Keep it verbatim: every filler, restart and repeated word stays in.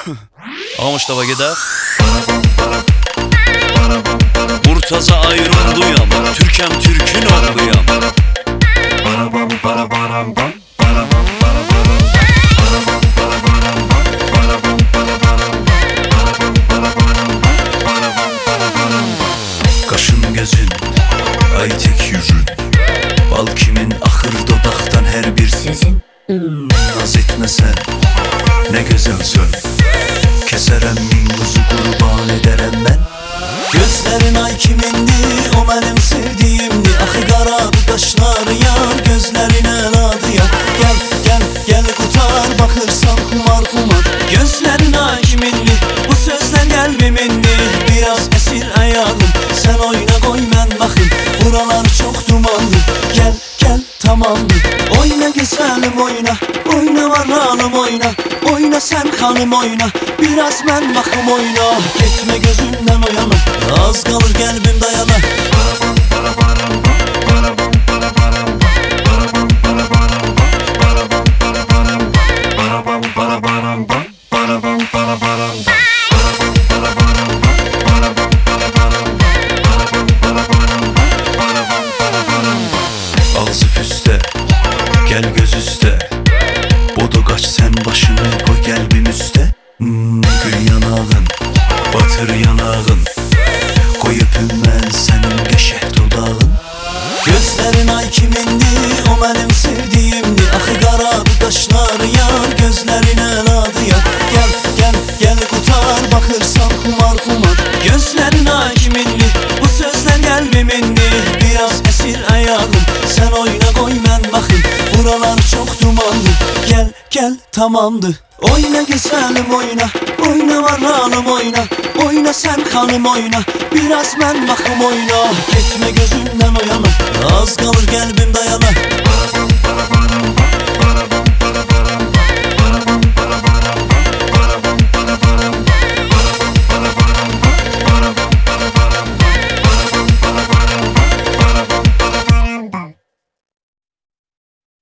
Ağa Mustafa gedək. Murtaza ayrıldıyam, Türkəm Türkün oğluyam. Qaşın gözün, ay tek yüzün, bal kimin axır dodaqdan hər bir sizin. Naz etməsən, nə gözəlsən, kəsərəm min quzu qurban edərəm mən. Gözlərin ay kimindir, o mənim sevdiyimdir. Axı qaradı qaşları yar, gözlərin əladı yar. Gəl, gəl, gəl qutar, baxırsan xumar xumar. Gözlərin ay kimindir, bu sözlər qəlbimindir. Biraz əsir ayağım, sən oyna qoy mən baxım. Buralar çox dumandır, gəl, gəl tamamdır. Oyna gözəlim oyna, oyna var halım oyna. Oyna sən xanım oyna, biraz mən baxım oyna. Getmə gözümdən oyana, az qalır qəlbim dayana. Ağzı püstə, gəl göz üstə. Bodu qaç sən başını qoy qəlbim üstə. hmm, Gül yanağın, batır yanağın, qoy öpüm mən sənin qəşəh dodağın. Gözlərin ay kimindir, o mənim sevdiyimdir. Axı qaradı qaşları yar, gözlərin əladı yar. Gəl, gəl, gəl qutar, baxırsan xumar xumar. Gözlərin ay kimindir, bu sözlər qəlbimindir. Biraz əsir ayağım, sən oyna qoy mən baxım. Buralar çox dumandır, gəl, gəl tamamdır. Oyna gözəlim oyna, oyna var halım oyna. Oyna sən xanım oyna, biraz mən baxım oyna. Getmə gözümdən oyana, az qalır qəlbim dayana.